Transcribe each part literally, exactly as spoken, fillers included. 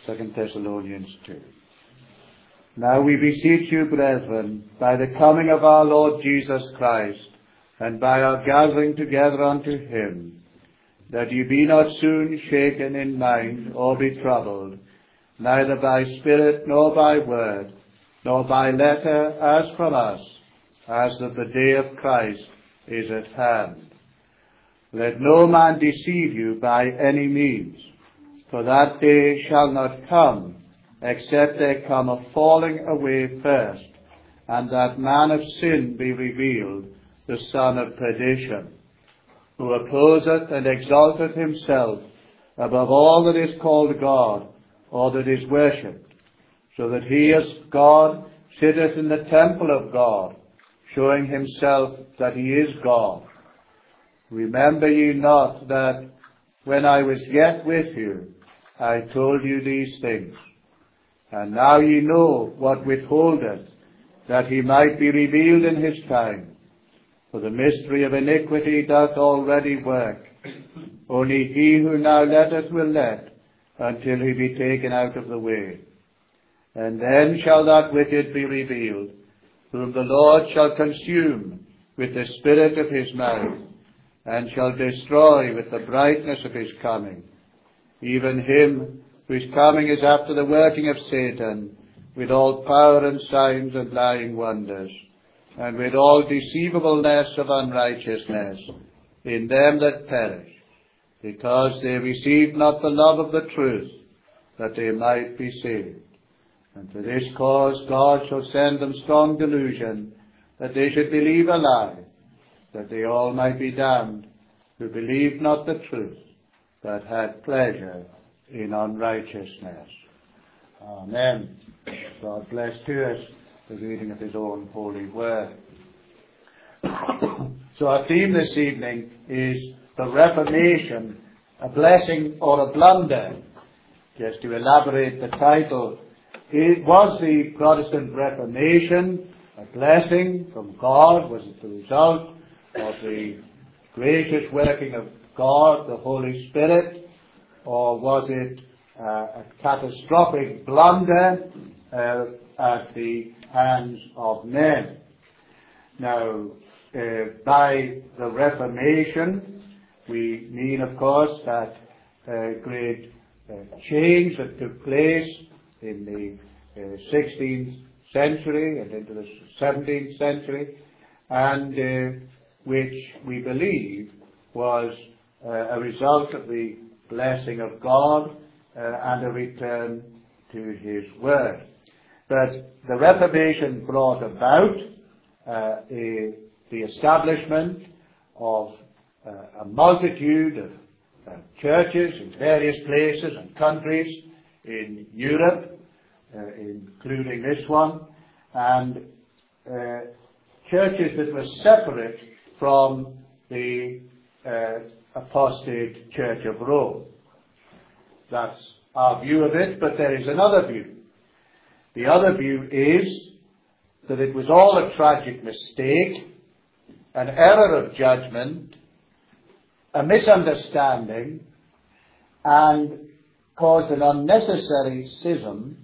Second Thessalonians two. Now we beseech you, brethren, by the coming of our Lord Jesus Christ, and by our gathering together unto him, that ye be not soon shaken in mind, or be troubled, neither by spirit, nor by word, nor by letter, as from us, as that the day of Christ is at hand. Let no man deceive you by any means, for that day shall not come, except there come a falling away first, and that man of sin be revealed, the son of perdition, who opposeth and exalteth himself above all that is called God, or that is worshipped, so that he as God sitteth in the temple of God, showing himself that he is God. Remember ye not that when I was yet with you, I told you these things? And now ye know what withholdeth, that he might be revealed in his time. For the mystery of iniquity doth already work. Only he who now letteth will let, until he be taken out of the way. And then shall that wicked be revealed, whom the Lord shall consume with the spirit of his mouth, and shall destroy with the brightness of his coming, even him whose coming is after the working of Satan, with all power and signs and lying wonders, and with all deceivableness of unrighteousness in them that perish, because they received not the love of the truth, that they might be saved. And for this cause God shall send them strong delusion, that they should believe a lie, that they all might be damned, who believed not the truth, but had pleasure in unrighteousness. Amen. God bless to us the reading of his own holy word. So our theme this evening is the Reformation, a blessing or a blunder. Just to elaborate the title, it was the Protestant Reformation a blessing from God? Was it the result of the gracious working of God, the Holy Spirit? Or was it uh, a catastrophic blunder uh, at the hands of men? Now, uh, by the Reformation, we mean, of course, that uh, great uh, change that took place in the uh, sixteenth century and into the seventeenth century, and uh, which we believe was uh, a result of the blessing of God uh, and a return to his word. But the Reformation brought about uh, a, the establishment of uh, a multitude of uh, churches in various places and countries in Europe, uh, including this one, and uh, churches that were separate from the uh, apostate Church of Rome. That's our view of it, but there is another view. The other view is that it was all a tragic mistake, an error of judgment, a misunderstanding, and caused an unnecessary schism,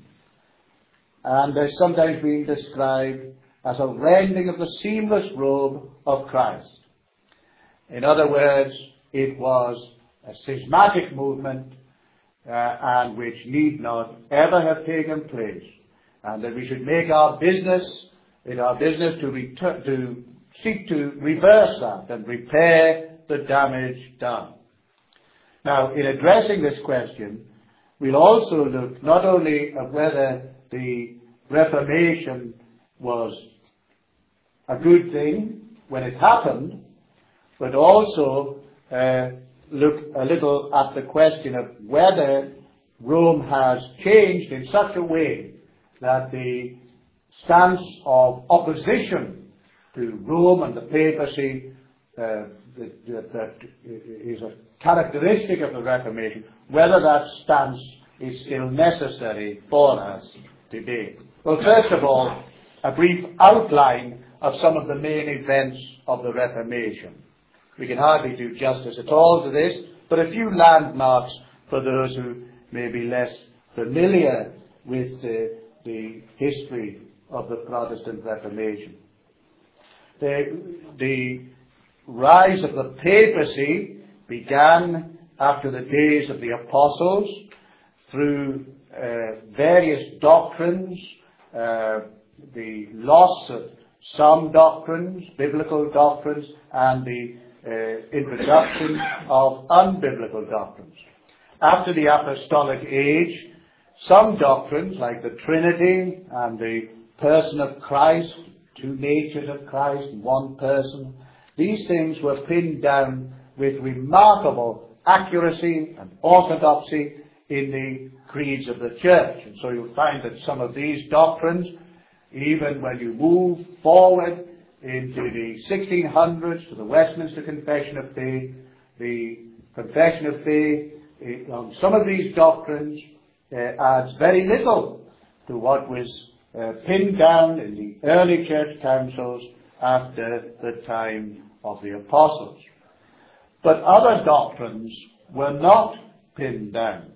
and is sometimes being described as a rending of the seamless robe of Christ. In other words, it was a schismatic movement uh, and which need not ever have taken place, and that we should make our business, it our business to return, to seek to reverse that and repair the damage done. Now, in addressing this question, we'll also look not only at whether the Reformation was a good thing when it happened, but also uh, look a little at the question of whether Rome has changed in such a way that the stance of opposition to Rome and the papacy uh, that, that, that is a characteristic of the Reformation, whether that stance is still necessary for us today. Well, first of all, a brief outline of some of the main events of the Reformation. We can hardly do justice at all to this, but a few landmarks for those who may be less familiar with the, the history of the Protestant Reformation. The, the rise of the papacy began after the days of the apostles through uh, various doctrines, uh, the loss of some doctrines, biblical doctrines, and the uh, introduction of unbiblical doctrines. After the apostolic age, some doctrines like the Trinity and the person of Christ, two natures of Christ, one person, these things were pinned down with remarkable accuracy and orthodoxy in the creeds of the church. And so you'll find that some of these doctrines, even when you move forward into the sixteen hundreds to the Westminster Confession of Faith, the Confession of Faith on some of these doctrines uh, adds very little to what was uh, pinned down in the early church councils after the time of the apostles. But other doctrines were not pinned down,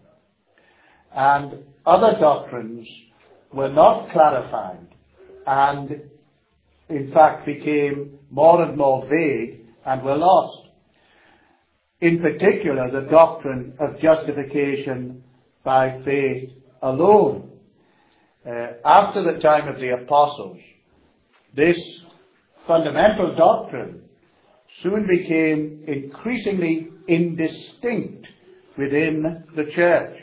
and other doctrines were not clarified, and in fact became more and more vague and were lost. In particular, the doctrine of justification by faith alone. Uh, after the time of the apostles, this fundamental doctrine soon became increasingly indistinct within the church.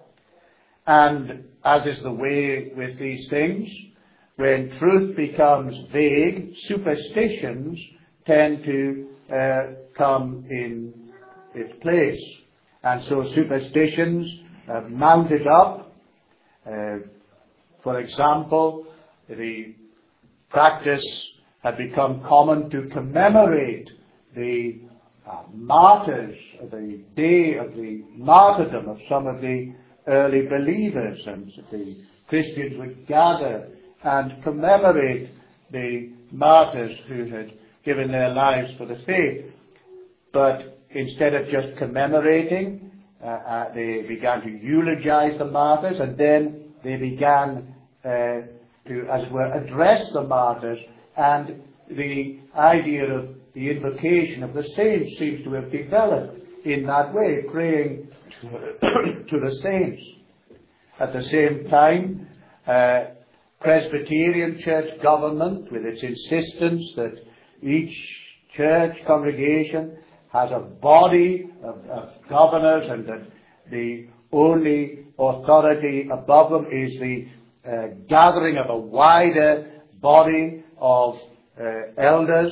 And as is the way with these things, when truth becomes vague, superstitions tend to uh, come in its place. And so superstitions uh, mounted up. Uh, for example, the practice had become common to commemorate the uh, martyrs, the day of the martyrdom of some of the early believers, and the Christians would gather and commemorate the martyrs who had given their lives for the faith. But instead of just commemorating, uh, uh, they began to eulogize the martyrs, and then they began uh, to, as it were, address the martyrs, and the idea of the invocation of the saints seems to have developed in that way, praying to the saints. At the same time, uh, Presbyterian church government, with its insistence that each church congregation has a body of, of governors and that the only authority above them is the uh, gathering of a wider body of uh, elders,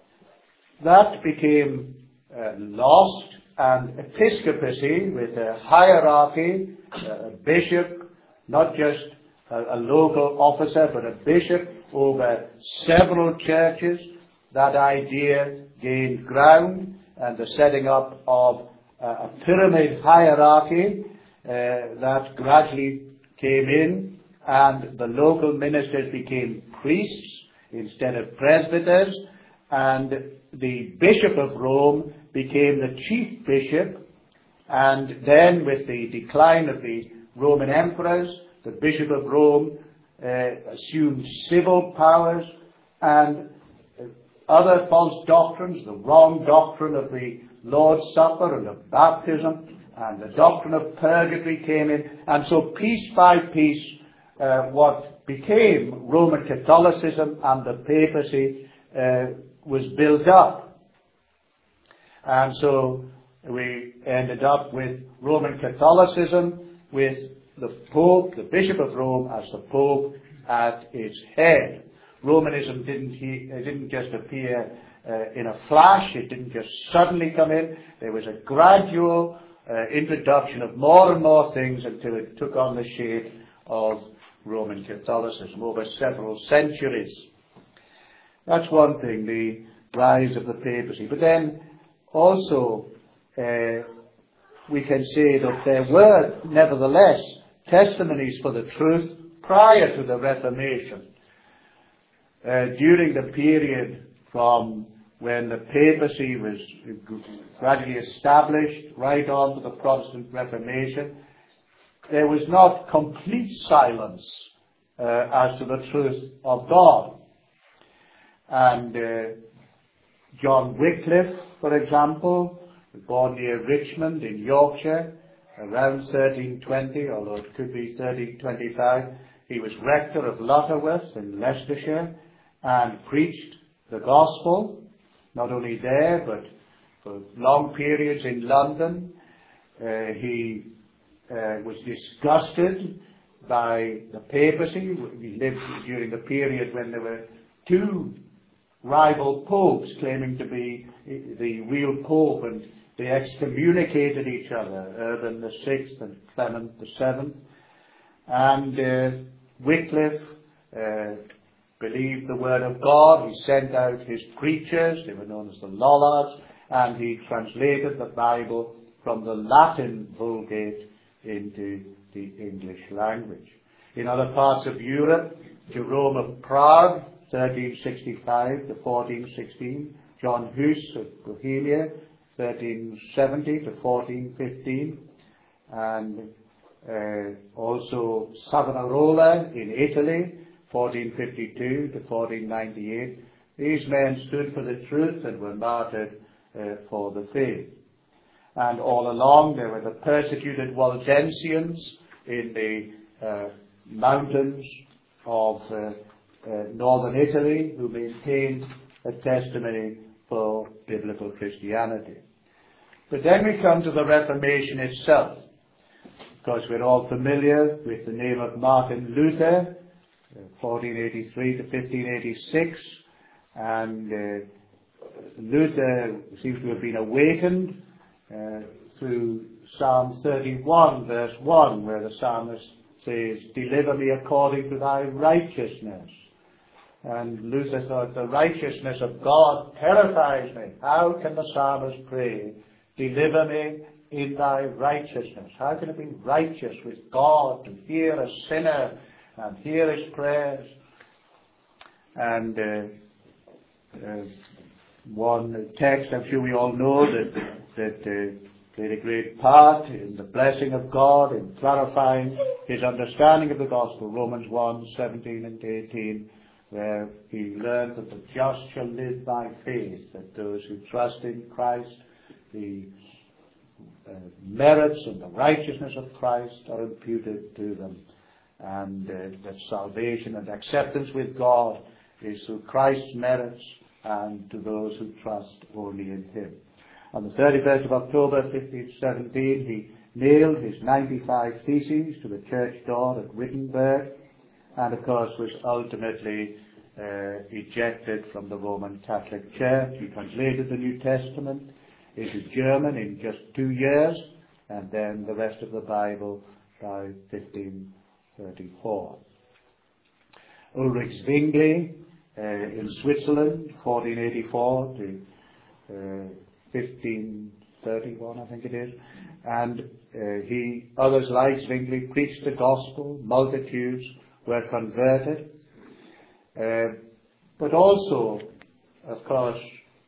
that became uh, lost, and episcopacy with a hierarchy, a bishop, not just a, a local officer, but a bishop over several churches, that idea gained ground, and the setting up of uh, a pyramid hierarchy uh, that gradually came in, and the local ministers became priests instead of presbyters, and the Bishop of Rome became the chief bishop, and then with the decline of the Roman emperors, the Bishop of Rome uh, assumed civil powers, and other false doctrines, the wrong doctrine of the Lord's Supper and of baptism, and the doctrine of purgatory came in, and so piece by piece uh, what became Roman Catholicism and the papacy uh, was built up. And so we ended up with Roman Catholicism with the Pope, the Bishop of Rome, as the Pope at its head. Romanism didn't, he, it didn't just appear uh, in a flash. It didn't just suddenly come in. There was a gradual uh, introduction of more and more things until it took on the shape of Roman Catholicism over several centuries. That's one thing, the rise of the papacy. But then also uh, we can say that there were nevertheless testimonies for the truth prior to the Reformation. Uh, during the period from when the papacy was gradually established right on to the Protestant Reformation, there was not complete silence uh, as to the truth of God. And uh, John Wycliffe, for example, was born near Richmond in Yorkshire around thirteen twenty, although it could be thirteen twenty-five. He was rector of Lutterworth in Leicestershire and preached the gospel, not only there, but for long periods in London. Uh, he uh, was disgusted by the papacy. He lived during the period when there were two rival popes claiming to be the real pope, and they excommunicated each other, Urban the Sixth and Clement the Seventh. And uh, Wycliffe uh, believed the word of God. He sent out his preachers, they were known as the Lollards, and he translated the Bible from the Latin Vulgate into the English language. In other parts of Europe, Jerome of Prague, thirteen sixty-five to fourteen sixteen, John Hus of Bohemia, thirteen seventy to fourteen fifteen, and uh, also Savonarola in Italy, fourteen fifty-two to fourteen ninety-eight. These men stood for the truth and were martyred uh, for the faith. And all along there were the persecuted Waldensians in the uh, mountains of uh, uh, northern Italy, who maintained a testimony for biblical Christianity. But then we come to the Reformation itself. Of course, we're all familiar with the name of Martin Luther, uh, fourteen eighty-three to fifteen eighty-six, and uh, Luther seems to have been awakened uh, through Psalm thirty-one, verse one, where the psalmist says, "Deliver me according to thy righteousness." And Luther thought, the righteousness of God terrifies me. How can the psalmist pray, "Deliver me in thy righteousness"? How can it be righteous with God to hear a sinner and hear his prayers? And uh, uh, one text, I'm sure we all know, that, that uh, played a great part in the blessing of God, in clarifying his understanding of the gospel, Romans one, seventeen and eighteen, where he learned that the just shall live by faith, that those who trust in Christ, the uh, merits and the righteousness of Christ are imputed to them, and uh, that salvation and acceptance with God is through Christ's merits and to those who trust only in him. On the thirty-first of October, fifteen seventeen, he nailed his ninety-five theses to the church door at Wittenberg, and of course was ultimately uh, ejected from the Roman Catholic Church. He translated the New Testament into German in just two years, and then the rest of the Bible by fifteen thirty-four. Ulrich Zwingli uh, in Switzerland, fourteen eighty-four to uh, fifteen thirty-one, I think it is, and uh, he, others like Zwingli, preached the gospel. Multitudes were converted, uh, but also, of course,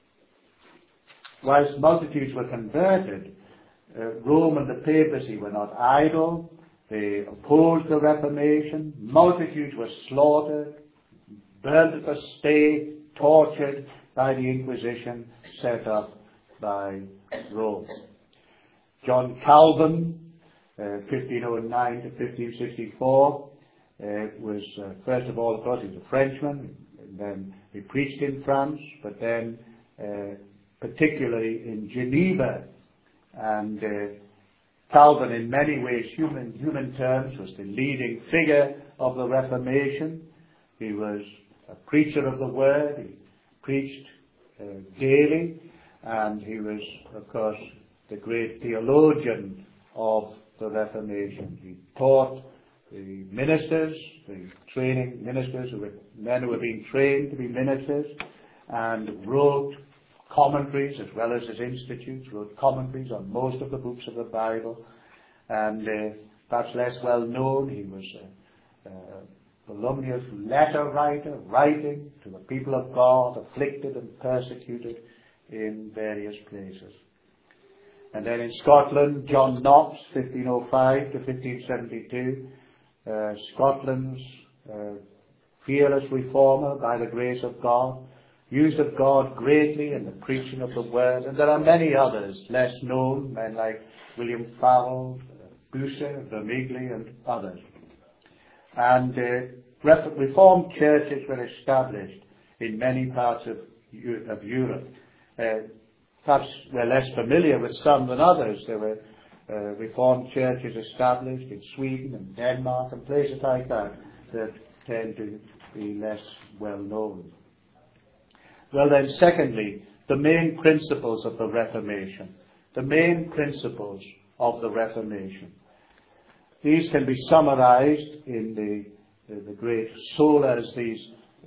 whilst multitudes were converted, uh, Rome and the papacy were not idle. They opposed the Reformation. Multitudes were slaughtered, burned at the stake, tortured by the Inquisition set up by Rome. John Calvin, uh, fifteen oh nine to fifteen sixty-four, uh, was, uh, first of all, of course, he was a Frenchman, and then he preached in France, but then uh, particularly in Geneva. And uh, Calvin, in many ways, human, human terms, was the leading figure of the Reformation. He was a preacher of the word. He preached uh, daily. And he was, of course, the great theologian of the Reformation. He taught the ministers, the training ministers, who were men who were being trained to be ministers, and wrote commentaries as well as his institutes, wrote commentaries on most of the books of the Bible. And uh, perhaps less well known, he was a, a voluminous letter writer, writing to the people of God, afflicted and persecuted in various places. And then in Scotland, John Knox, fifteen oh five to fifteen seventy-two, uh, Scotland's uh, fearless reformer by the grace of God, used of God greatly in the preaching of the word. And there are many others, less known, men like William Farrell, Bucer, Vermigli, and others. And uh, Reformed churches were established in many parts of, of Europe. Uh, perhaps we're less familiar with some than others. There were uh, Reformed churches established in Sweden and Denmark and places like that that tend to be less well known. Well then, secondly, the main principles of the Reformation. The main principles of the Reformation. These can be summarized in the, the, the great solas, these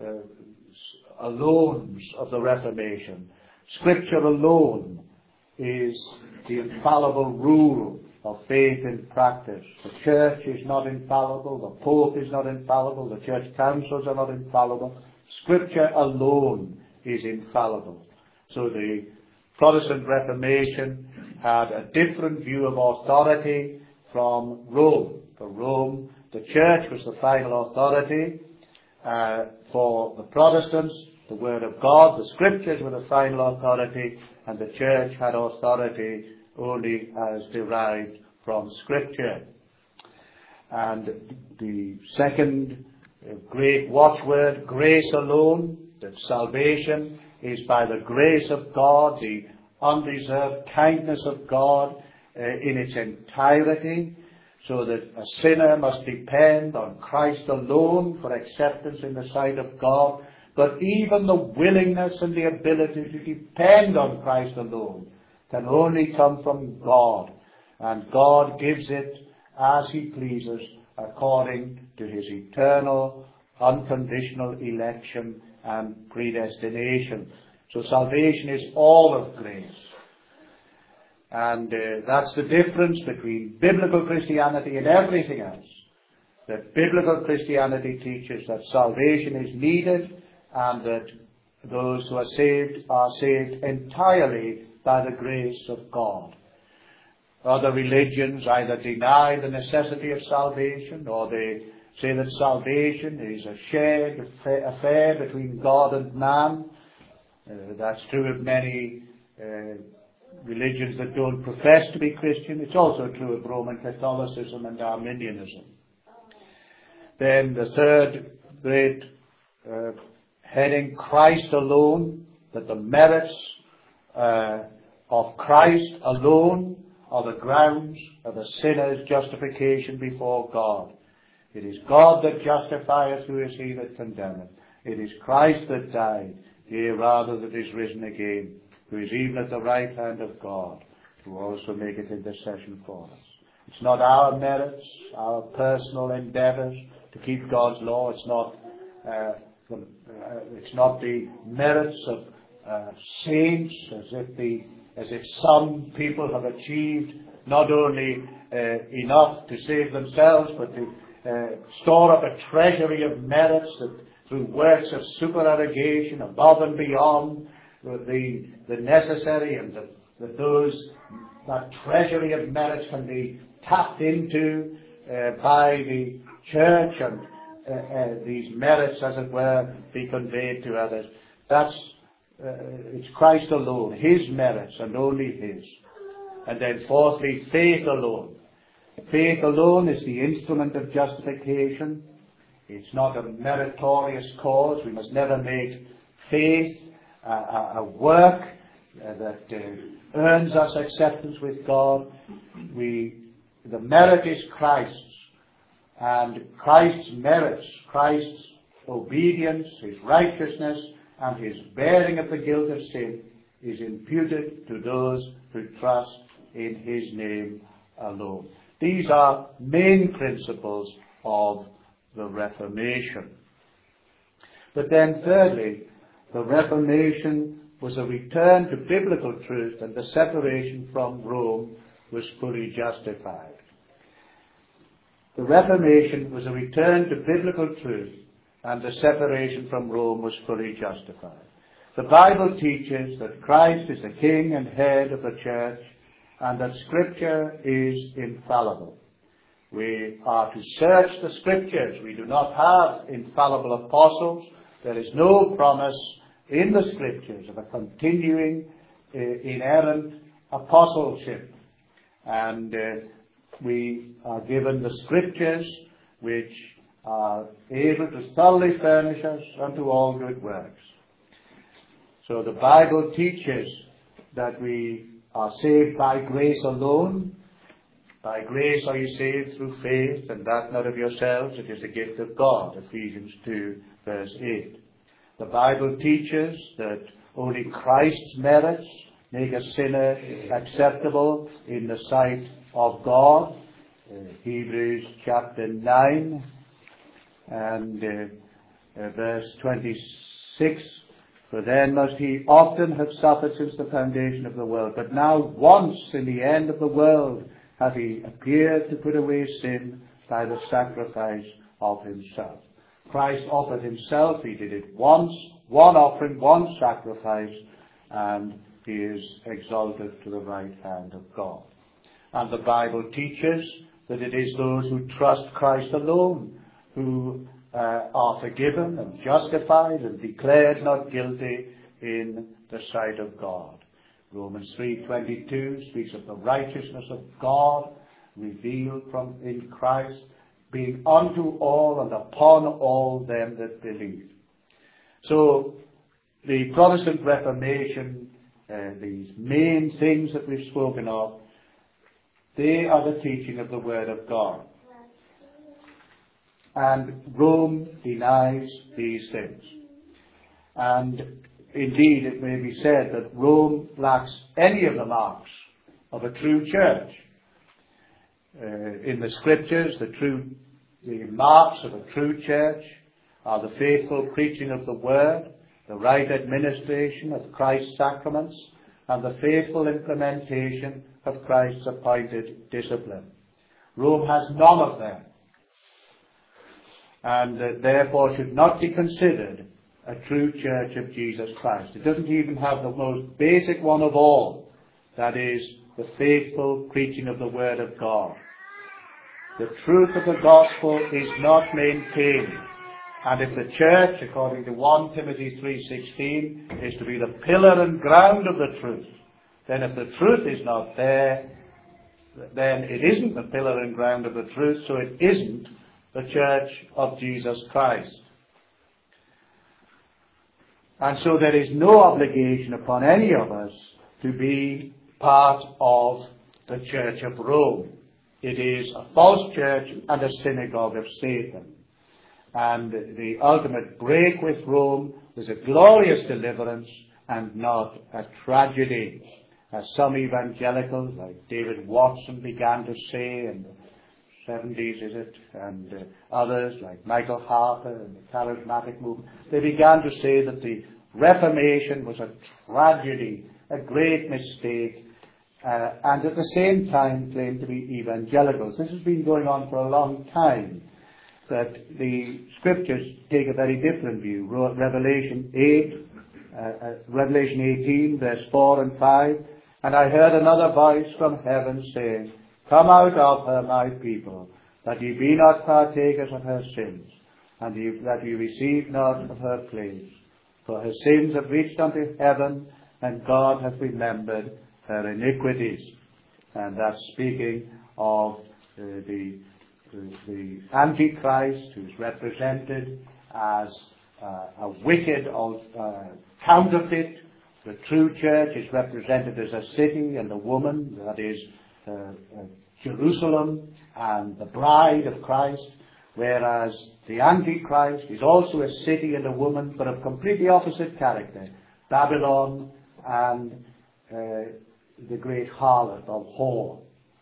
uh, alones of the Reformation. Scripture alone is the infallible rule of faith and practice. The church is not infallible, the Pope is not infallible, the church councils are not infallible. Scripture alone is infallible. So the Protestant Reformation had a different view of authority from Rome. For Rome, the church was the final authority. Uh, for the Protestants, the Word of God, the Scriptures were the final authority, and the church had authority only as derived from Scripture. And the second great watchword, grace alone, that salvation is by the grace of God, the undeserved kindness of God uh, in its entirety, so that a sinner must depend on Christ alone for acceptance in the sight of God. But even the willingness and the ability to depend on Christ alone can only come from God. And God gives it as He pleases according to His eternal, unconditional election and predestination. So salvation is all of grace. And uh, that's the difference between biblical Christianity and everything else. That biblical Christianity teaches that salvation is needed and that those who are saved are saved entirely by the grace of God. Other religions either deny the necessity of salvation, or they say that salvation is a shared affair between God and man. Uh, that's true of many uh, religions that don't profess to be Christian. It's also true of Roman Catholicism and Arminianism. Then the third great uh, heading, Christ alone, that the merits uh, of Christ alone are the grounds of a sinner's justification before God. It is God that justifieth, who is he that condemneth? It is Christ that died, yea, rather that is risen again, who is even at the right hand of God, who also maketh intercession for us. It's not our merits, our personal endeavours to keep God's law. It's not uh, the, uh, it's not the merits of uh, saints, as if the as if some people have achieved not only uh, enough to save themselves, but to uh, store up a treasury of merits that through works of supererogation above and beyond the the necessary, and that, that those that treasury of merits can be tapped into uh, by the church, and uh, uh, these merits, as it were, be conveyed to others. That's uh, it's Christ alone, His merits and only His. And then fourthly, faith alone. Faith alone is the instrument of justification. It's not a meritorious cause. We must never make faith a, a, a work uh, that uh, earns us acceptance with God. We, the merit is Christ's. And Christ's merits, Christ's obedience, His righteousness, and His bearing of the guilt of sin is imputed to those who trust in His name alone. These are main principles of the Reformation. But then thirdly, the Reformation was a return to biblical truth, and the separation from Rome was fully justified. The Reformation was a return to biblical truth, and the separation from Rome was fully justified. The Bible teaches that Christ is the King and Head of the Church, and that Scripture is infallible. We are to search the Scriptures. We do not have infallible apostles. There is no promise in the Scriptures of a continuing uh, inerrant apostleship. And uh, we are given the Scriptures which are able to thoroughly furnish us unto all good works. So the Bible teaches that we are saved by grace alone. By grace are you saved through faith, and that not of yourselves, it is a gift of God, Ephesians two, verse eight. The Bible teaches that only Christ's merits make a sinner acceptable in the sight of God, uh, Hebrews chapter nine, and uh, uh, verse twenty-six, for then must he often have suffered since the foundation of the world, but now once in the end of the world hath he appeared to put away sin by the sacrifice of himself. Christ offered himself, he did it once, one offering, one sacrifice, and he is exalted to the right hand of God. And the Bible teaches that it is those who trust Christ alone who uh, are forgiven and justified and declared not guilty in the sight of God. Romans three twenty-two speaks of the righteousness of God revealed from in Christ, being unto all and upon all them that believe. So the Protestant Reformation, uh, these main things that we've spoken of, they are the teaching of the Word of God. And Rome denies these things. And indeed, it may be said that Rome lacks any of the marks of a true church. Uh, in the Scriptures, the true, the marks of a true church are the faithful preaching of the Word, the right administration of Christ's sacraments, and the faithful implementation of Christ's appointed discipline. Rome has none of them, and uh, therefore should not be considered a true church of Jesus Christ. It doesn't even have the most basic one of all, that is, the faithful preaching of the Word of God. The truth of the gospel is not maintained. And if the church, according to First Timothy three sixteen, is to be the pillar and ground of the truth, then if the truth is not there, then it isn't the pillar and ground of the truth, so it isn't the church of Jesus Christ. And so there is no obligation upon any of us to be part of the Church of Rome. It is a false church and a synagogue of Satan. And the ultimate break with Rome was a glorious deliverance and not a tragedy, as some evangelicals like David Watson began to say in the seventies, is it, and uh, others like Michael Harper and the charismatic movement, they began to say that the Reformation was a tragedy, a great mistake, uh, and at the same time claimed to be evangelicals. This has been going on for a long time, that the Scriptures take a very different view. Revelation eight, uh, uh, Revelation eighteen, verse four and five, and I heard another voice from heaven saying, Come out of her, my people, that ye be not partakers of her sins, and ye, that ye receive not of her plagues. For her sins have reached unto heaven, and God hath remembered her iniquities. And that's speaking of uh, the, the, the Antichrist, who's represented as uh, a wicked uh, counterfeit. The true church is represented as a city and a woman, that is uh, uh, Jerusalem and the bride of Christ, whereas the Antichrist is also a city and a woman, but of completely opposite character, Babylon and uh, the great harlot of whore.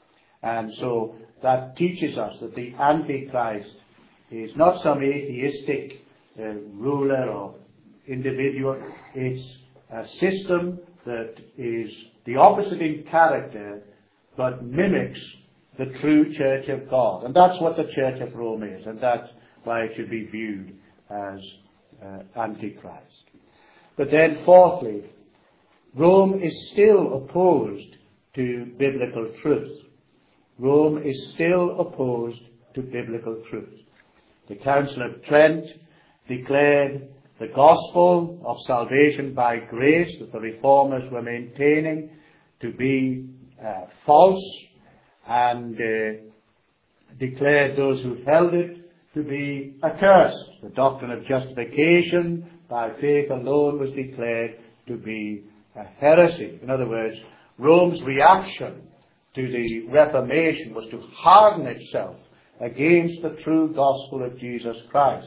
And so that teaches us that the Antichrist is not some atheistic uh, ruler or individual. It's a system that is the opposite in character, but mimics the true Church of God. And that's what the Church of Rome is, and that's why it should be viewed as uh, Antichrist. But then fourthly, Rome is still opposed to biblical truth. Rome is still opposed to biblical truth. The Council of Trent declared the gospel of salvation by grace that the Reformers were maintaining to be uh, false, and uh, declared those who held it to be accursed. The doctrine of justification by faith alone was declared to be a heresy. In other words, Rome's reaction to the Reformation was to harden itself against the true gospel of Jesus Christ.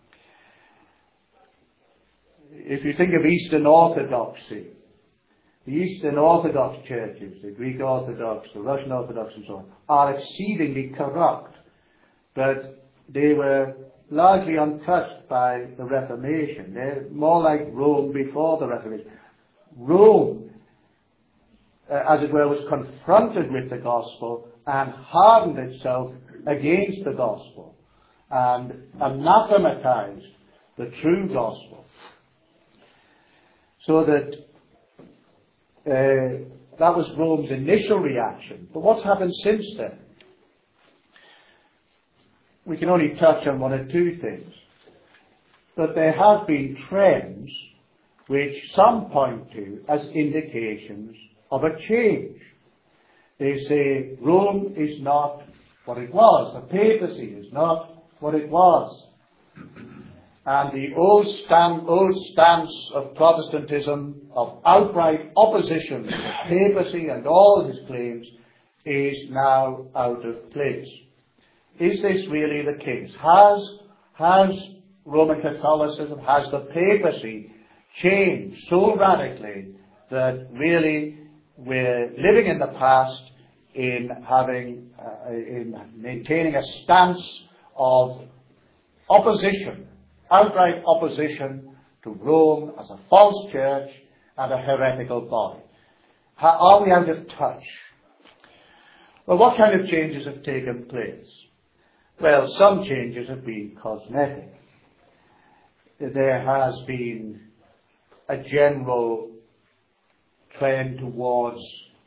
If you think of Eastern Orthodoxy, the Eastern Orthodox churches, the Greek Orthodox, the Russian Orthodox and so on, are exceedingly corrupt, but they were largely untouched by the Reformation. They're more like Rome before the Reformation. Rome, uh, as it were, was confronted with the gospel and hardened itself against the gospel and anathematized the true gospel. So that uh, that was Rome's initial reaction. But what's happened since then? We can only touch on one or two things. But there have been trends which some point to as indications of a change. They say Rome is not what it was. The papacy is not what it was. And the old, stand, old stance of Protestantism, of outright opposition to the papacy and all his claims, is now out of place. Is this really the case? Has, has Roman Catholicism, has the papacy changed so radically that really we're living in the past in having, uh, in maintaining a stance of opposition, outright opposition to Rome as a false church and a heretical body? How, are we out of touch? Well, what kind of changes have taken place? Well, some changes have been cosmetic. There has been a general trend towards,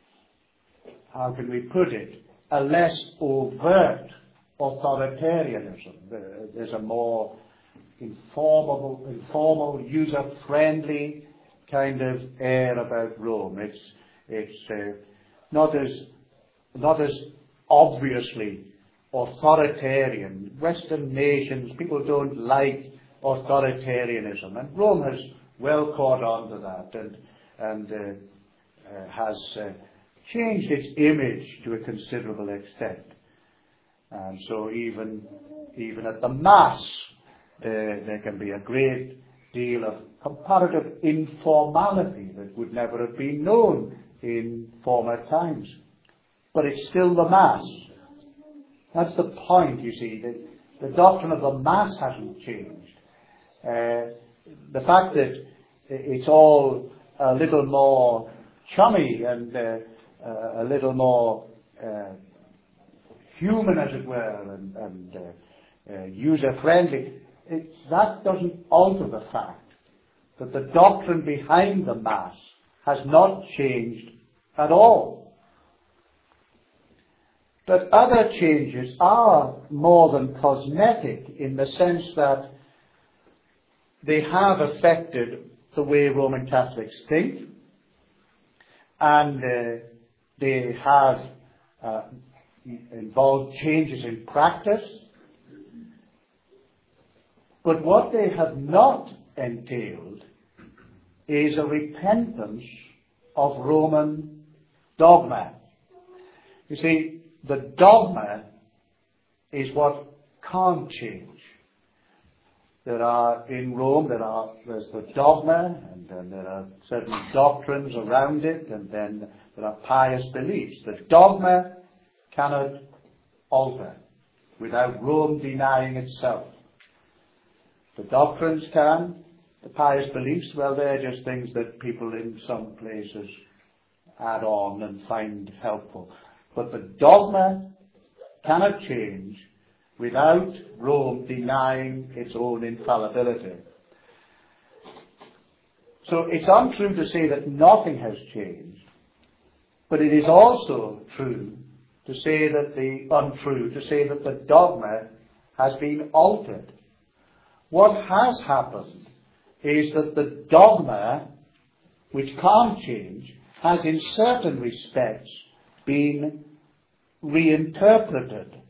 how can we put it, a less overt authoritarianism. There's a more informal, informal, user-friendly kind of air about Rome. It's it's uh, not as not as obviously authoritarian. Western nations, people don't like authoritarianism, and Rome has well caught on to that, and and uh, uh, has uh, changed its image to a considerable extent. And so even even at the Mass, uh, there can be a great deal of comparative informality that would never have been known in former times. But it's still the Mass. That's the point, you see. The, the doctrine of the Mass hasn't changed. Uh, the fact that it's all a little more chummy and uh, uh, a little more uh, human, as it were, and, and uh, uh, user-friendly, it, that doesn't alter the fact that the doctrine behind the Mass has not changed at all. But other changes are more than cosmetic in the sense that they have affected the way Roman Catholics think, and uh, they have uh, involved changes in practice. But what they have not entailed is a repentance of Roman dogma. You see, the dogma is what can't change. There are, in Rome, there are, there's the dogma, and then there are certain doctrines around it, and then there are pious beliefs. The dogma cannot alter without Rome denying itself. The doctrines can. The pious beliefs, well, they're just things that people in some places add on and find helpful. But the dogma cannot change without Rome denying its own infallibility. So it's untrue to say that nothing has changed, But it is also true to say that the untrue, to say that the dogma has been altered. What has happened is that the dogma, which can't change, has in certain respects been reinterpreted.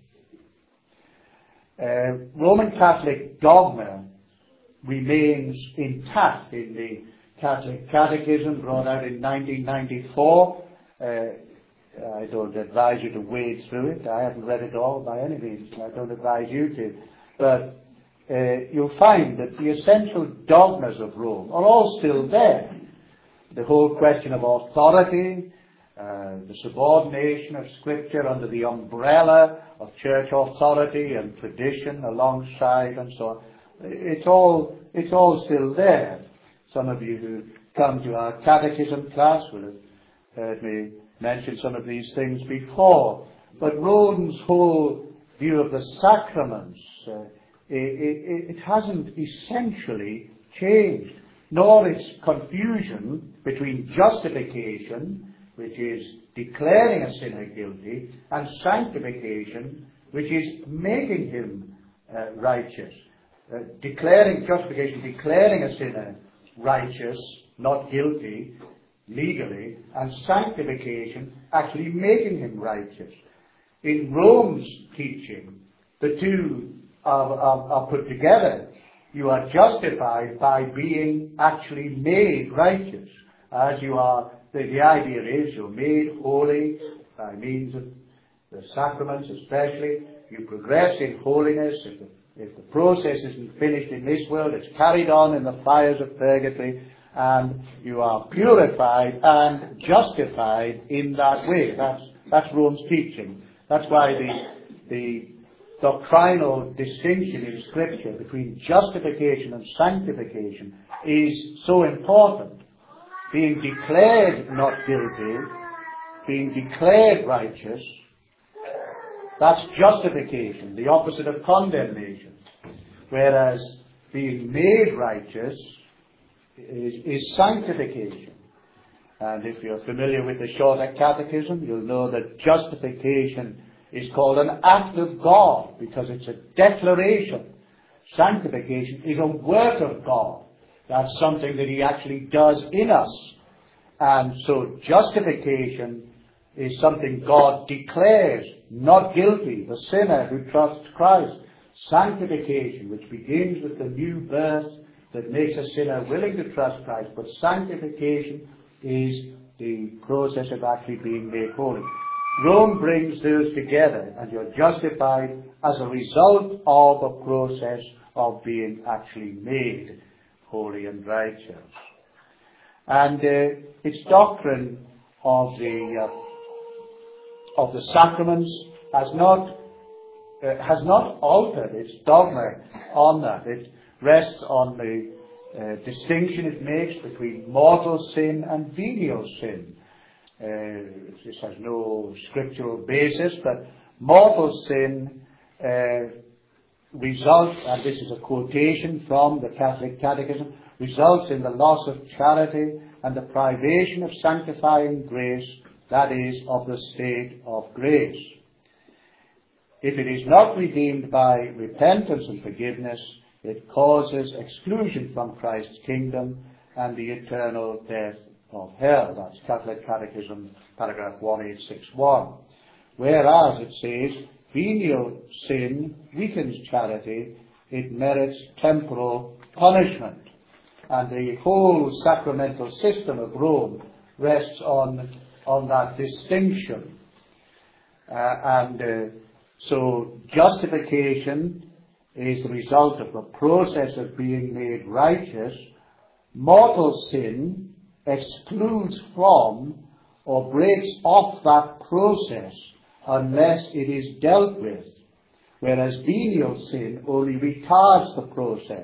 Uh, Roman Catholic dogma remains intact in the Catholic Catechism brought out in nineteen ninety-four. Uh, I don't advise you to wade through it. I haven't read it all by any means. I don't advise you to. But uh, you'll find that the essential dogmas of Rome are all still there. The whole question of authority, uh, the subordination of Scripture under the umbrella of church authority and tradition alongside and so on. It's all, it's all still there. Some of you who come to our catechism class will have heard me mention some of these things before. But Rome's whole view of the sacraments, uh, it, it, it hasn't essentially changed, nor its confusion between justification, which is declaring a sinner guilty, and sanctification, which is making him uh, righteous. Uh, declaring justification, declaring a sinner righteous, not guilty, legally, and sanctification, actually making him righteous. In Rome's teaching, the two are, are, are put together. You are justified by being actually made righteous. As you are, the, the idea is you're made holy by means of the sacraments especially. You progress in holiness. If the, if the process isn't finished in this world, it's carried on in the fires of purgatory, and you are purified and justified in that way. That's, that's Rome's teaching. That's why the, the doctrinal distinction in Scripture between justification and sanctification is so important. Being declared not guilty, being declared righteous, that's justification, the opposite of condemnation. Whereas being made righteous is, is sanctification. And if you're familiar with the Shorter Catechism, you'll know that justification is called an act of God because it's a declaration. Sanctification is a work of God. That's something that He actually does in us. And so justification is something God declares not guilty, the sinner who trusts Christ. Sanctification, which begins with the new birth that makes a sinner willing to trust Christ. But sanctification is the process of actually being made holy. Rome brings those together, and you're justified as a result of a process of being actually made holy and righteous. And uh, its doctrine of the uh, of the sacraments has not uh, has not altered its dogma on that. It rests on the uh, distinction it makes between mortal sin and venial sin. Uh, this has no scriptural basis, but mortal sin uh, results, and this is a quotation from the Catholic Catechism, results in the loss of charity and the privation of sanctifying grace, that is, of the state of grace. If it is not redeemed by repentance and forgiveness, it causes exclusion from Christ's kingdom and the eternal death of hell. That's Catholic Catechism, paragraph one eight six one. Whereas it says, venial sin weakens charity, it merits temporal punishment. And the whole sacramental system of Rome rests on, on that distinction. Uh, and uh, so justification is the result of the process of being made righteous. Mortal sin excludes from or breaks off that process unless it is dealt with, whereas venial sin only retards the process.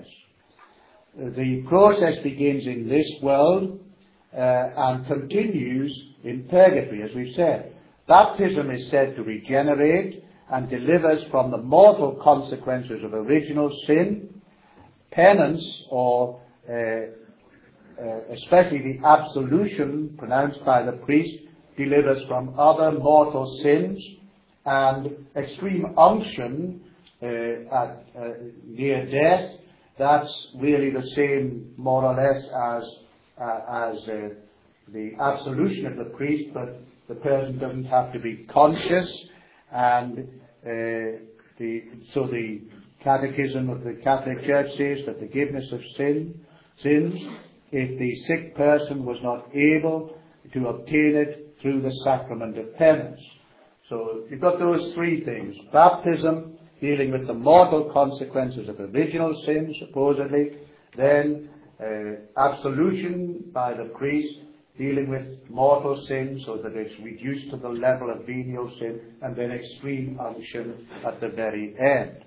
The process begins in this world uh, and continues in purgatory, as we've said. Baptism is said to regenerate and delivers from the mortal consequences of original sin. Penance, or uh, uh, especially the absolution pronounced by the priest, delivers from other mortal sins, and extreme unction uh, at uh, near death, that's really the same more or less as uh, as uh, the absolution of the priest, but the person doesn't have to be conscious, and uh, the so the Catechism of the Catholic Church says that forgiveness of sin, sins, if the sick person was not able to obtain it through the sacrament of penance. So you've got those three things. Baptism, dealing with the mortal consequences of original sin, supposedly. Then uh, absolution by the priest, dealing with mortal sin so that it's reduced to the level of venial sin. And then extreme unction at the very end.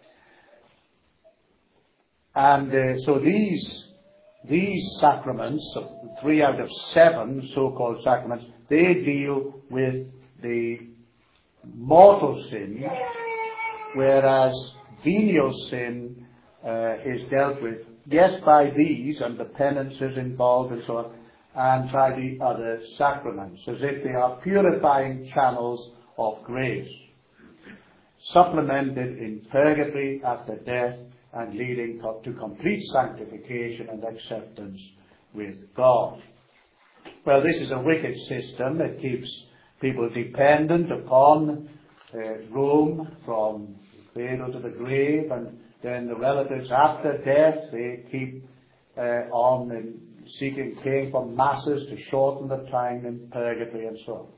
And uh, so these these sacraments, three out of seven so-called sacraments, they deal with the mortal sin, whereas venial sin uh, is dealt with, yes, by these and the penances involved and so on, and by the other sacraments, as if they are purifying channels of grace, supplemented in purgatory after death, and leading to complete sanctification and acceptance with God. Well, this is a wicked system. It keeps people dependent upon uh, Rome from the cradle to the grave, and then the relatives after death, they keep uh, on in seeking, paying for masses to shorten the time in purgatory and so on.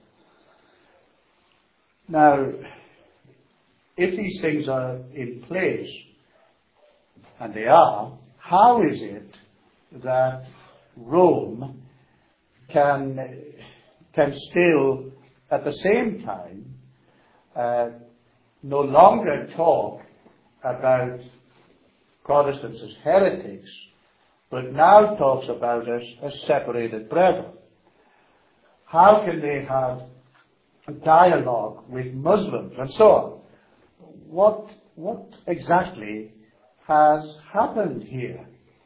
Now, if these things are in place, and they are, how is it that Rome can can still, at the same time, uh, no longer talk about Protestants as heretics, but now talks about us as separated brethren? How can they have a dialogue with Muslims and so on? What what exactly has happened here?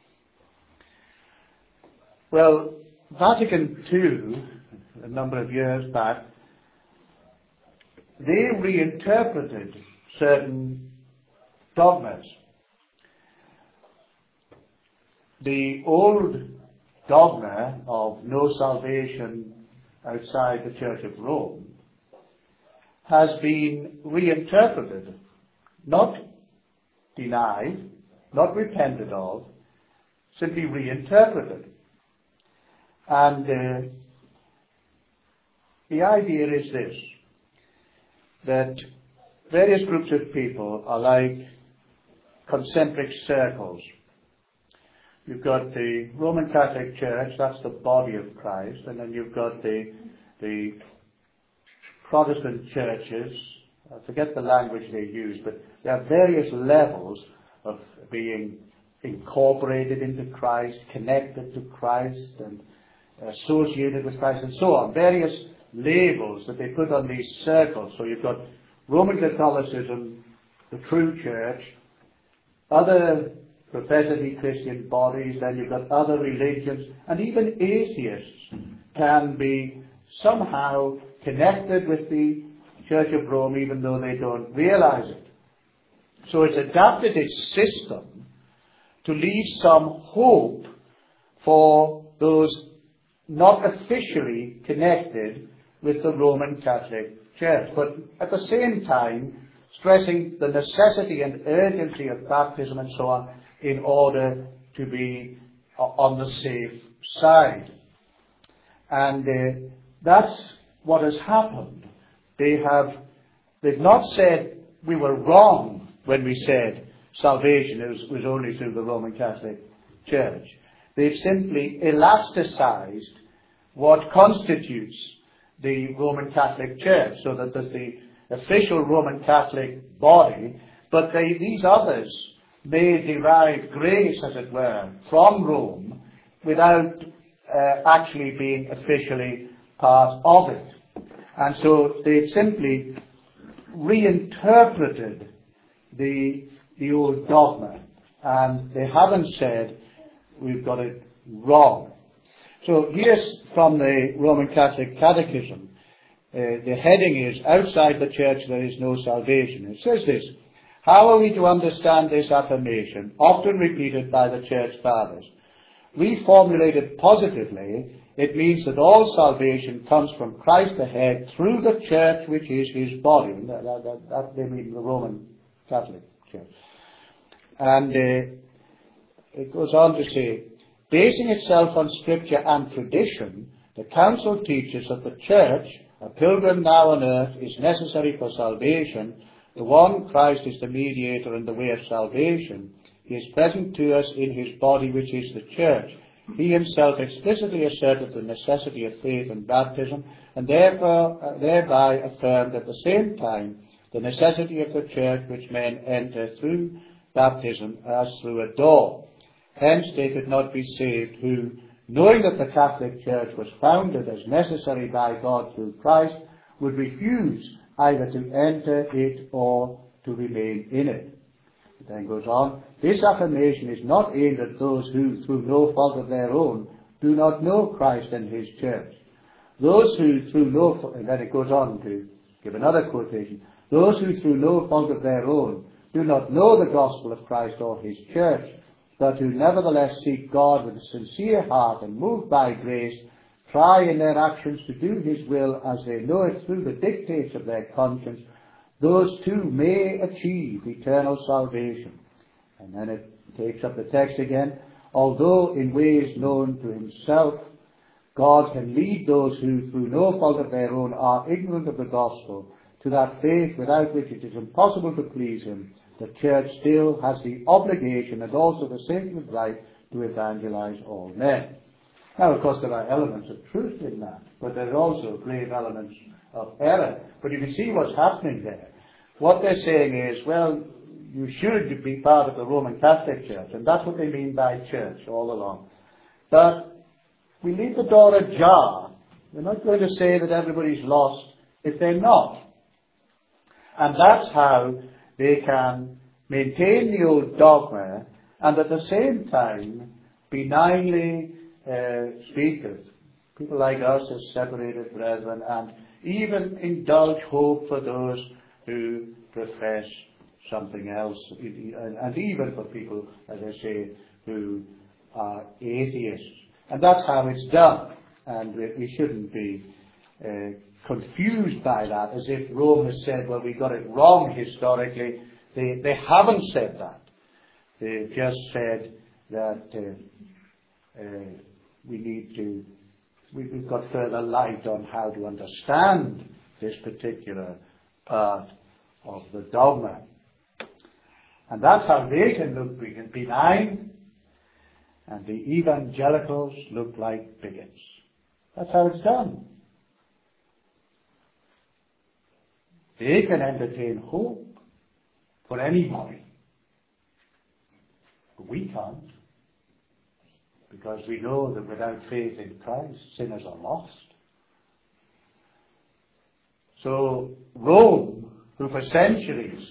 Well, Vatican Two, a number of years back, they reinterpreted certain dogmas. The old dogma of no salvation outside the Church of Rome has been reinterpreted, not denied, not repented of, simply reinterpreted. And uh, the idea is this, that various groups of people are like concentric circles. You've got the Roman Catholic Church, that's the body of Christ, and then you've got the the Protestant churches. I forget the language they use, but there are various levels of being incorporated into Christ, connected to Christ, and associated with Christ, and so on. Various labels that they put on these circles. So you've got Roman Catholicism, the true church, other professedly Christian bodies, then you've got other religions, and even atheists can be somehow connected with the Church of Rome, even though they don't realize it. So it's adapted its system to leave some hope for those not officially connected with the Roman Catholic Church, but at the same time stressing the necessity and urgency of baptism and so on in order to be on the safe side. And uh, that's what has happened. They have, they've not said we were wrong when we said salvation was, was only through the Roman Catholic Church. They've simply elasticized what constitutes the Roman Catholic Church, so that there's the official Roman Catholic body, but they, these others may derive grace, as it were, from Rome without uh, actually being officially part of it. And so they've simply reinterpreted the, the old dogma, and they haven't said we've got it wrong. So here's from the Roman Catholic Catechism. uh, the heading is, outside the church there is no salvation. It says this: how are we to understand this affirmation, often repeated by the church fathers? Reformulated positively, it means that all salvation comes from Christ the head through the church, which is his body. That, that, that, that they mean the Roman Catholic Church. And uh, it goes on to say, basing itself on scripture and tradition, the council teaches that the church, a pilgrim now on earth, is necessary for salvation. The one Christ is the mediator and the way of salvation. He is present to us in his body, which is the church. He himself explicitly asserted the necessity of faith and baptism, and therefore, uh, thereby affirmed at the same time the necessity of the church which men enter through baptism as through a door. Hence they could not be saved who, knowing that the Catholic Church was founded as necessary by God through Christ, would refuse either to enter it or to remain in it. It then goes on, this affirmation is not aimed at those who, through no fault of their own, do not know Christ and his church. Those who, through no fault, and then it goes on to give another quotation, those who, through no fault of their own, do not know the gospel of Christ or his church, but who nevertheless seek God with a sincere heart and moved by grace, try in their actions to do his will as they know it through the dictates of their conscience, those too may achieve eternal salvation. And then it takes up the text again. Although in ways known to himself, God can lead those who, through no fault of their own, are ignorant of the gospel, to that faith without which it is impossible to please him. The church still has the obligation and also the sacred right to evangelize all men. Now, of course, there are elements of truth in that, but there are also grave elements of error. But you can see what's happening there. What they're saying is, well, you should be part of the Roman Catholic Church, and that's what they mean by church all along. But we leave the door ajar. We're not going to say that everybody's lost if they're not. And that's how they can maintain the old dogma and at the same time benignly uh, speak of people like us as separated brethren and even indulge hope for those who profess something else, and even for people, as I say, who are atheists. And that's how it's done. And we shouldn't be uh, confused by that, as if Rome has said, well, we got it wrong historically. They, they haven't said that. They've just said that uh, uh, we need to, we, we've got further light on how to understand this particular part of the dogma. And that's how they can look benign, and the evangelicals look like bigots. That's how it's done. They can entertain hope for anybody. But we can't. Because we know that without faith in Christ, sinners are lost. So Rome, who for centuries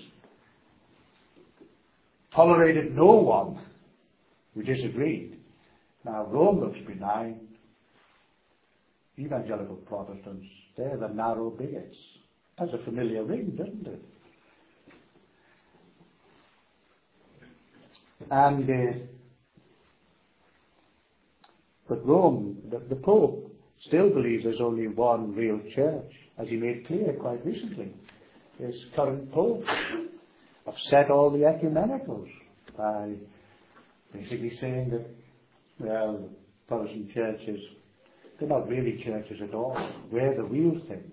tolerated no one who disagreed, now Rome looks benign. Evangelical Protestants, they're the narrow bigots. That's a familiar ring, doesn't it? And uh, but Rome, the, the Pope, still believes there's only one real church, as he made clear quite recently. His current Pope upset all the ecumenicals by basically saying that, well, Protestant churches, they're not really churches at all. We're the real thing.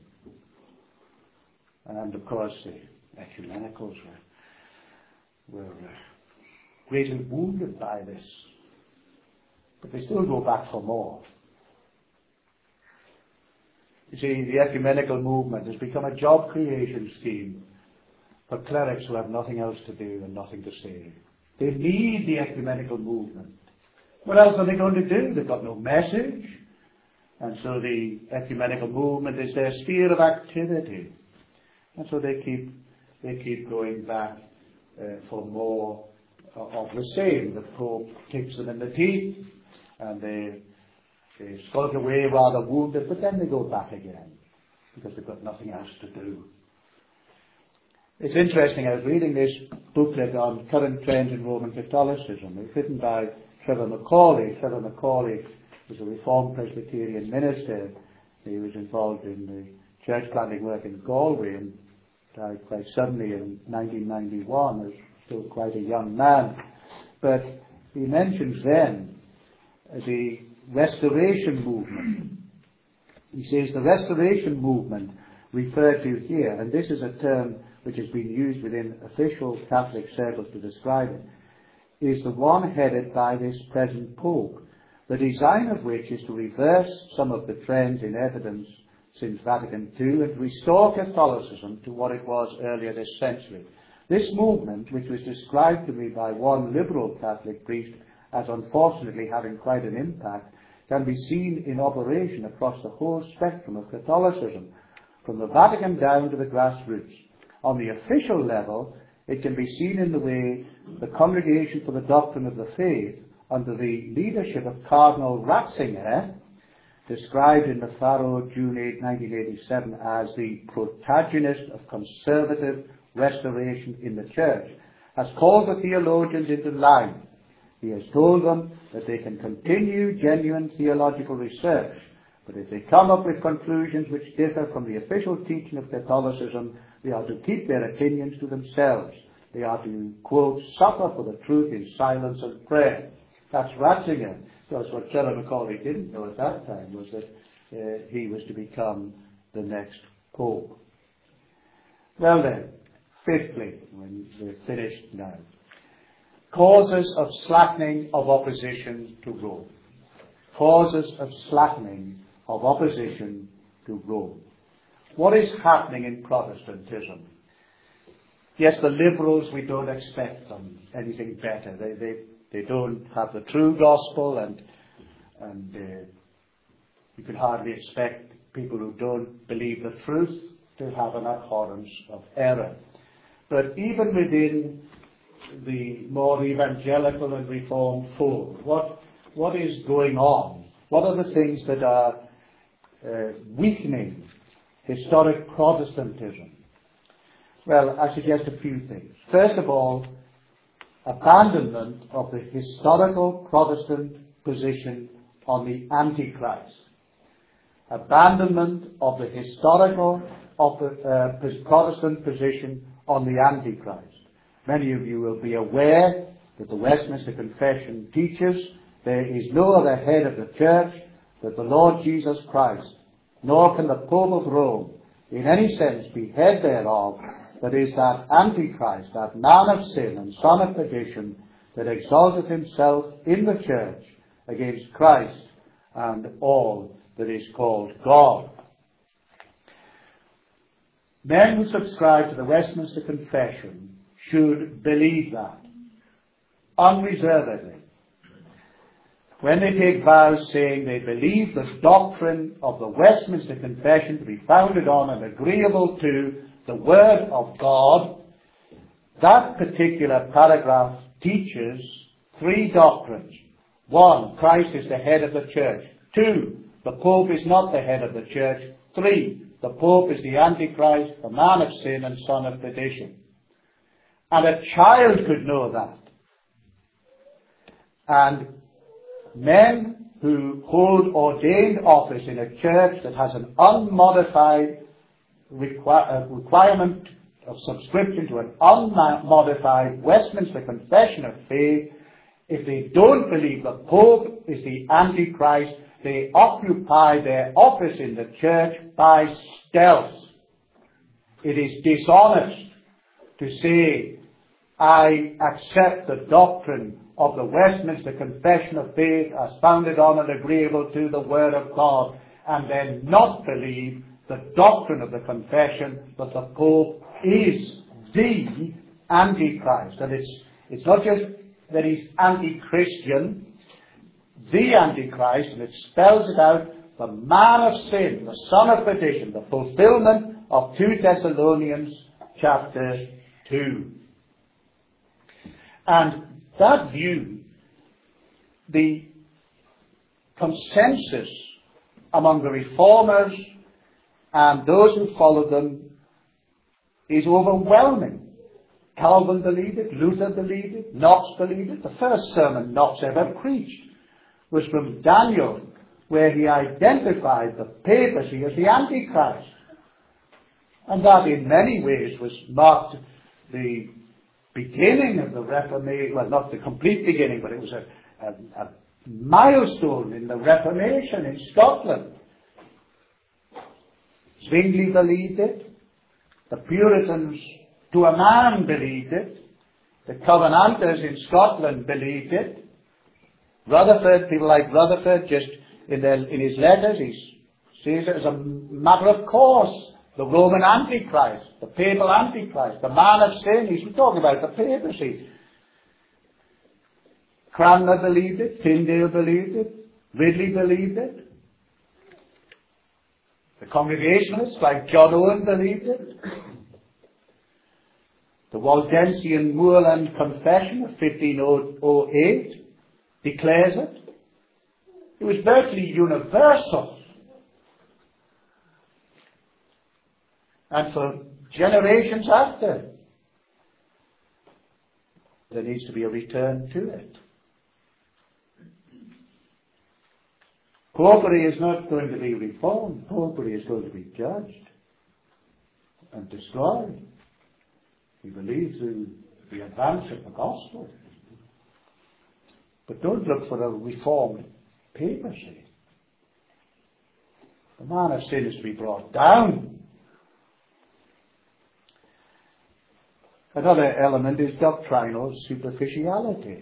And of course, the ecumenicals were, were uh, greatly wounded by this. But they still go back for more. You see, the ecumenical movement has become a job creation scheme for clerics who have nothing else to do and nothing to say. They need the ecumenical movement. What else are they going to do? They've got no message. And so the ecumenical movement is their sphere of activity. And so they keep, they keep going back uh, for more uh, of the same. The Pope kicks them in the teeth, and they, they skulk away rather wounded, but then they go back again. because they've got nothing else to do. It's interesting, I was reading this booklet on current trends in Roman Catholicism. It's written by Trevor Macaulay. Trevor Macaulay was a Reformed Presbyterian minister. He was involved in the church planting work in Galway and died quite suddenly in nineteen ninety-one, as still quite a young man. But he mentions then the Restoration movement. He says the Restoration movement referred to here, and this is a term which has been used within official Catholic circles to describe it, is the one headed by this present Pope, the design of which is to reverse some of the trends in evidence since Vatican Two and restore Catholicism to what it was earlier this century. This movement, which was described to me by one liberal Catholic priest as unfortunately having quite an impact, can be seen in operation across the whole spectrum of Catholicism, from the Vatican down to the grassroots. On the official level, it can be seen in the way the Congregation for the Doctrine of the Faith, under the leadership of Cardinal Ratzinger, described in the Faro, June eighth, nineteen eighty-seven, as the protagonist of conservative restoration in the Church, has called the theologians into line. He has told them that they can continue genuine theological research, but if they come up with conclusions which differ from the official teaching of Catholicism, they are to keep their opinions to themselves. They are to, quote, suffer for the truth in silence and prayer. That's Ratzinger. Because what Trevor Macaulay didn't know at that time was that uh, he was to become the next Pope. Well then, fifthly, when we're finished now, causes of slackening of opposition to Rome. Causes of slackening of opposition to Rome. What is happening in Protestantism? Yes, the liberals, we don't expect them anything better. They, they, they don't have the true gospel, and, and uh, you can hardly expect people who don't believe the truth to have an abhorrence of error. But even within the more evangelical and reformed fold, what, what is going on? What are the things that are uh, weakening historic Protestantism? Well, I suggest a few things. First of all, abandonment of the historical Protestant position on the Antichrist. Abandonment of the historical of the, uh, Protestant position on the Antichrist. Many of you will be aware that the Westminster Confession teaches there is no other head of the Church but the Lord Jesus Christ, nor can the Pope of Rome in any sense be head thereof, that is that Antichrist, that man of sin and son of perdition, that exalteth himself in the Church against Christ and all that is called God. Men who subscribe to the Westminster Confession should believe that unreservedly. When they take vows saying they believe the doctrine of the Westminster Confession to be founded on and agreeable to the Word of God, that particular paragraph teaches three doctrines. One, Christ is the head of the Church. Two, the Pope is not the head of the Church. Three, the Pope is the Antichrist, the man of sin and son of perdition. And a child could know that. And men who hold ordained office in a church that has an unmodified require, uh, requirement of subscription to an unmodified Westminster Confession of Faith, if they don't believe the Pope is the Antichrist, they occupy their office in the church by stealth. It is dishonest to say, I accept the doctrine of the Westminster Confession of Faith as founded on and agreeable to the Word of God, and then not believe the doctrine of the confession that the Pope is the Antichrist. And it's, it's not just that he's anti-Christian, the Antichrist, and it spells it out, the man of sin, the son of perdition, the fulfillment of Second Thessalonians chapter two. And that view, the consensus among the reformers and those who followed them is overwhelming. Calvin believed it, Luther believed it, Knox believed it. The first sermon Knox ever preached was from Daniel, where he identified the papacy as the Antichrist. And that in many ways was marked the beginning of the Reformation, well, not the complete beginning, but it was a, a, a milestone in the Reformation in Scotland. Zwingli believed it. The Puritans, to a man, believed it. The Covenanters in Scotland believed it. Rutherford, people like Rutherford, just in, their, in his letters, he says it as a matter of course. The Roman Antichrist, the papal Antichrist, the man of sin. He's talking about the papacy. Cranmer believed it. Tyndale believed it. Ridley believed it. The Congregationalists, like John Owen, believed it. The Waldensian Moorland Confession of fifteen oh eight declares it. It was virtually universal. And for generations after, there needs to be a return to it. Popery is not going to be reformed. Popery is going to be judged and destroyed. We believe through the advance of the gospel. But don't look for a reformed papacy. The man of sin is to be brought down. Another element is doctrinal superficiality.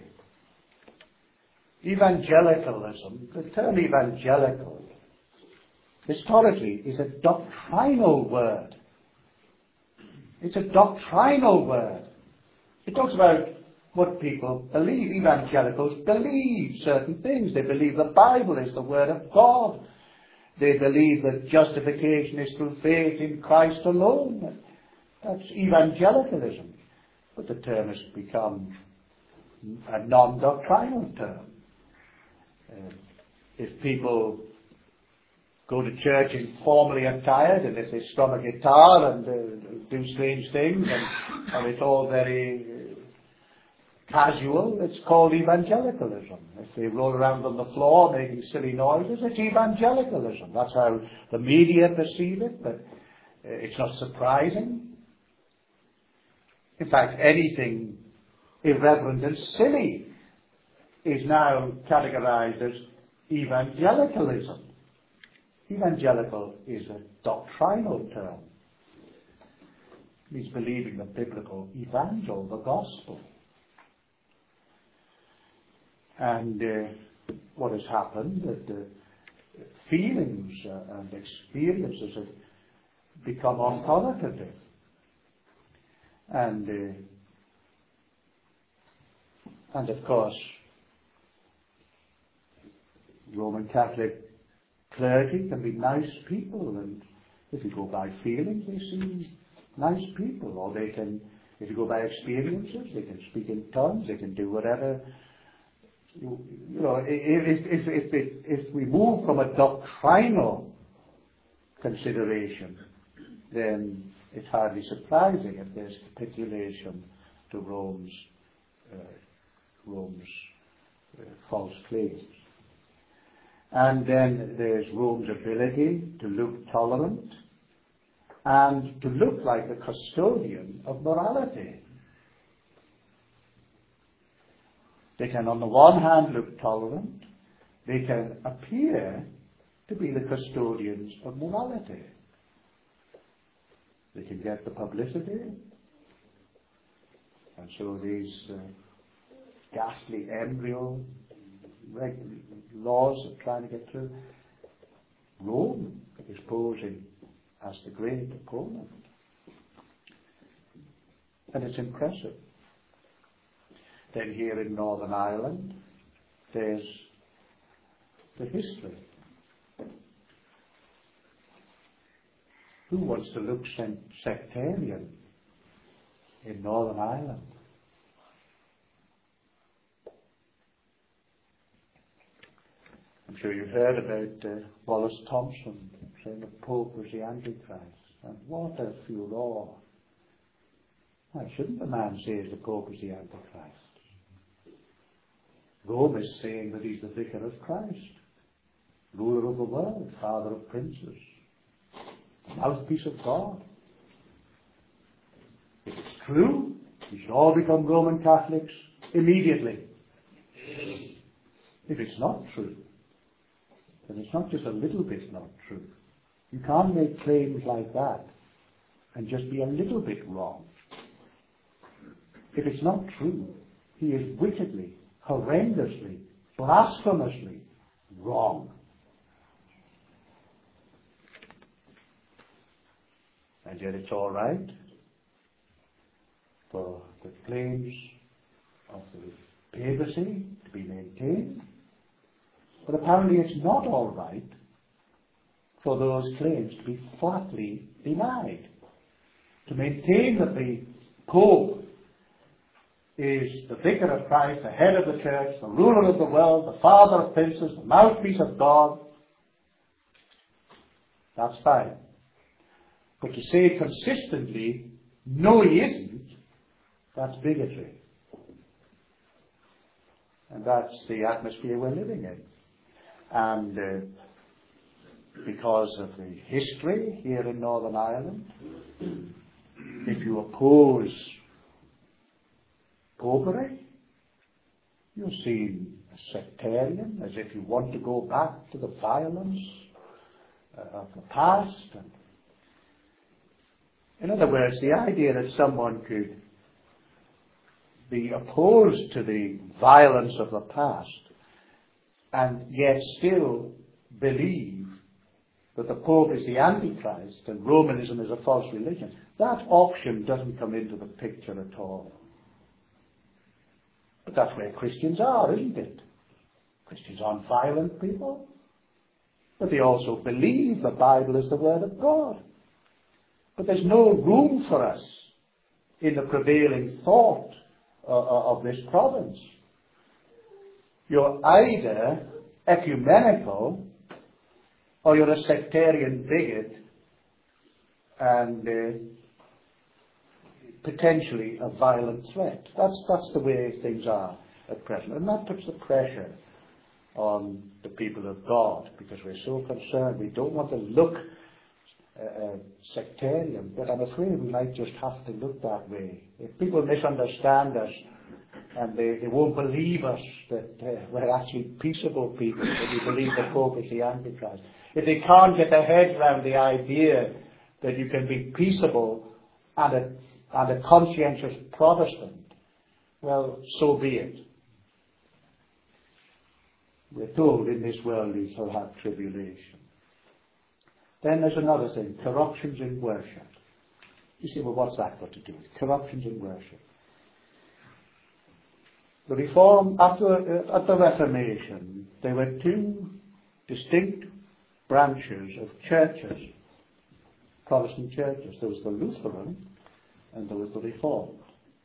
Evangelicalism, the term evangelical, historically, is a doctrinal word. It's a doctrinal word. It talks about what people believe. Evangelicals believe certain things. They believe the Bible is the Word of God. They believe that justification is through faith in Christ alone. That's evangelicalism. But the term has become a non-doctrinal term. Uh, if people go to church informally attired, and if they strum a guitar and uh, do strange things, and, and it's all very uh, casual, it's called evangelicalism. If they roll around on the floor making silly noises, it's evangelicalism. That's how the media perceive it, but uh, it's not surprising. In fact, anything irreverent and silly is now categorized as evangelicalism. Evangelical is a doctrinal term. It means believing the biblical evangel, the gospel. And uh, what has happened, that uh, feelings uh, and experiences have become authoritative. And, uh, and of course, Roman Catholic clergy can be nice people, and if you go by feelings, they seem nice people. Or they can, if you go by experiences, they can speak in tongues, they can do whatever. You, you know, if, if, if, if, if we move from a doctrinal consideration, then it's hardly surprising if there's capitulation to Rome's, uh, Rome's uh, false claims. And then there's Rome's ability to look tolerant and to look like a custodian of morality. They can, on the one hand, look tolerant. They can appear to be the custodians of morality. They can get the publicity. And so these uh, ghastly embryo reg- laws are trying to get through. Rome is posing as the great opponent. And it's impressive. Then here in Northern Ireland, there's the history. Who wants to look sectarian in Northern Ireland? I'm sure you've heard about uh, Wallace Thompson, saying the Pope was the Antichrist. And what a furore. Why shouldn't the man say the Pope is the Antichrist? Rome is saying that he's the vicar of Christ, ruler of the world, father of princes, mouthpiece of God. If it's true, we should all become Roman Catholics immediately. If it's not true, then it's not just a little bit not true. You can't make claims like that and just be a little bit wrong. If it's not true, he is wickedly, horrendously, blasphemously wrong. And yet it's all right for the claims of the papacy to be maintained. But apparently it's not all right for those claims to be flatly denied. To maintain that the Pope is the vicar of Christ, the head of the church, the ruler of the world, the father of princes, the mouthpiece of God, that's fine. But to say consistently, no he isn't, that's bigotry. And that's the atmosphere we're living in. And uh, because of the history here in Northern Ireland, if you oppose popery, you're seen as sectarian, as if you want to go back to the violence uh, of the past. And in other words, the idea that someone could be opposed to the violence of the past and yet still believe that the Pope is the Antichrist and Romanism is a false religion, that option doesn't come into the picture at all. But that's where Christians are, isn't it? Christians aren't violent people, but they also believe the Bible is the Word of God. But there's no room for us in the prevailing thought uh, of this province. You're either ecumenical or you're a sectarian bigot and uh, potentially a violent threat. That's, that's the way things are at present. And that puts the pressure on the people of God because we're so concerned. We don't want to look uh, sectarian, but I'm afraid we might just have to look that way. If people misunderstand us and they, they won't believe us that uh, we're actually peaceable people, that we believe the Pope is the Antichrist, if they can't get their heads around the idea that you can be peaceable and a, and a conscientious Protestant, well, so be it. We're told in this world you shall have tribulation. Then there's another thing, corruptions in worship. You say, well, what's that got to do with it? Corruptions in worship. The Reform, after uh, at the Reformation, there were two distinct branches of churches, Protestant churches. There was the Lutheran and there was the Reformed.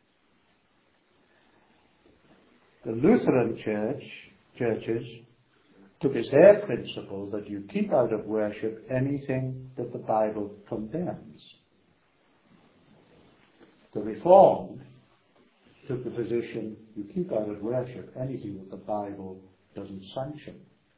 The Lutheran church, churches took as their principle that you keep out of worship anything that the Bible condemns. The Reformed took the position you keep out of worship anything that the Bible doesn't sanction.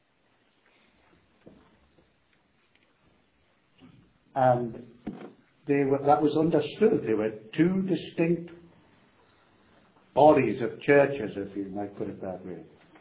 And they were, that was understood. There were two distinct bodies of churches, if you might put it that way.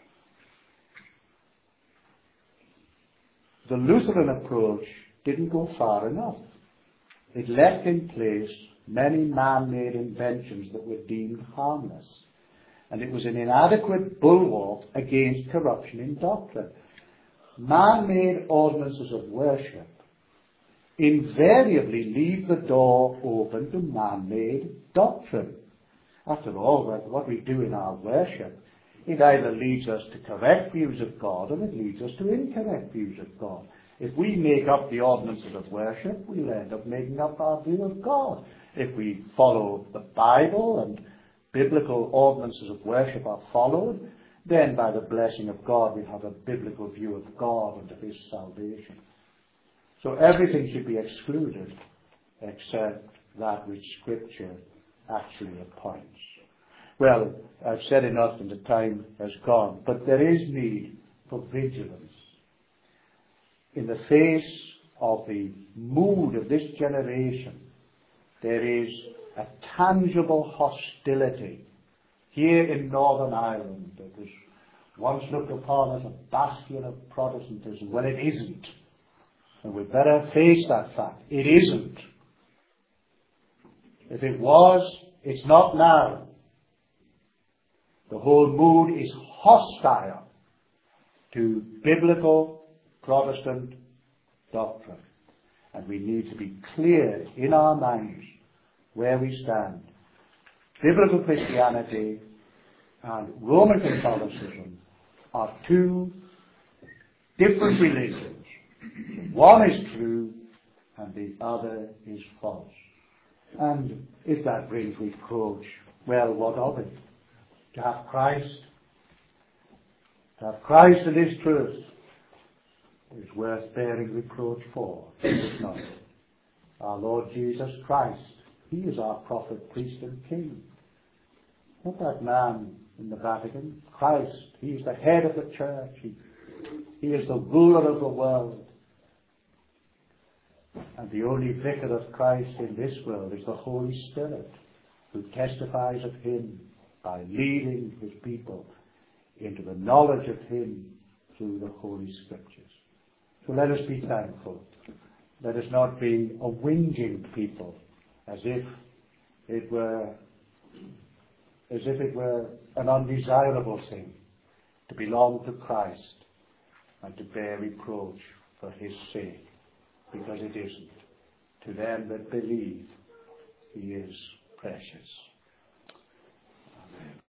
The Lutheran approach didn't go far enough. It left in place many man-made inventions that were deemed harmless. And it was an inadequate bulwark against corruption in doctrine. Man-made ordinances of worship invariably leave the door open to man-made doctrine. After all, what we do in our worship, it either leads us to correct views of God or it leads us to incorrect views of God. If we make up the ordinances of worship, we'll end up making up our view of God. If we follow the Bible and biblical ordinances of worship are followed, then by the blessing of God we'll have a biblical view of God and of His salvation. So everything should be excluded except that which Scripture actually appoints. Well, I've said enough and the time has gone, but there is need for vigilance. In the face of the mood of this generation, there is a tangible hostility here in Northern Ireland that was once looked upon as a bastion of Protestantism. Well, it isn't. And we'd better face that fact. It isn't. If it was, it's not now. The whole mood is hostile to biblical Protestant doctrine. And we need to be clear in our minds where we stand. Biblical Christianity and Roman Catholicism are two different religions. One is true and the other is false. And if that brings reproach, well, what of it? To have Christ, to have Christ and His truth is worth bearing reproach for, is it not? Our Lord Jesus Christ, He is our prophet, priest and king. Not that man in the Vatican. Christ, He is the head of the church. He, he is the ruler of the world. And the only vicar of Christ in this world is the Holy Spirit, who testifies of Him by leading His people into the knowledge of Him through the Holy Scriptures. So let us be thankful. Let us not be a whinging people, as if it were as if it were an undesirable thing to belong to Christ and to bear reproach for His sake, because it isn't. To them that believe, He is precious.